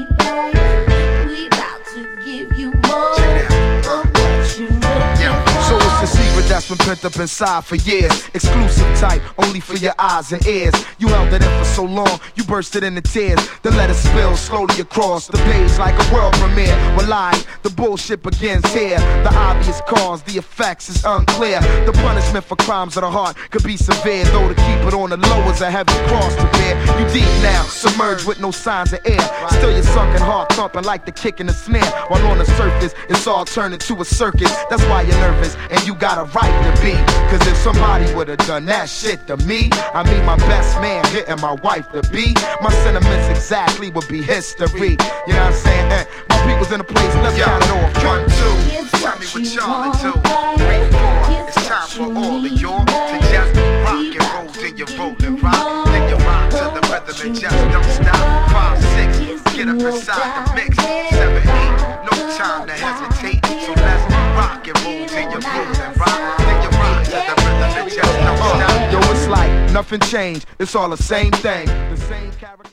me, babe. We about to give you more of what you looking for. So it's a secret that's been pent up inside for years. Exclusive type, only for your eyes and ears. You held it in for so long, you bursted into tears. Then let it spill slowly across the page like a world premiere. Well, the bullshit begins here. The obvious cause, the effects is unclear. The punishment for crimes of the heart could be severe, though to keep it on the low is a heavy cross to bear. You deep now, submerged with no signs of air. Still your sunken heart thumping like the kick in the snare. While on the surface, it's all turned into a circus. That's why you're nervous, and you got a right to be. Cause if somebody would've done that shit to me, I mean my best man hitting my wife to be, my sentiments exactly would be history. You know what I'm saying? My people's in a place, let's count it off. 1, 2, tell me what y'all to do. 3, 4, it's time for all of y'all to just rock and roll till you're rolling rock. Then you rock to the rhythm and just don't stop. 5, 6, get up inside the mix. 7, 8, no time to hesitate. So let's rock and roll till you're rolling rock. Then you rock to the rhythm and just don't stop. Yo, it's like nothing changed, it's all the same thing. The same character.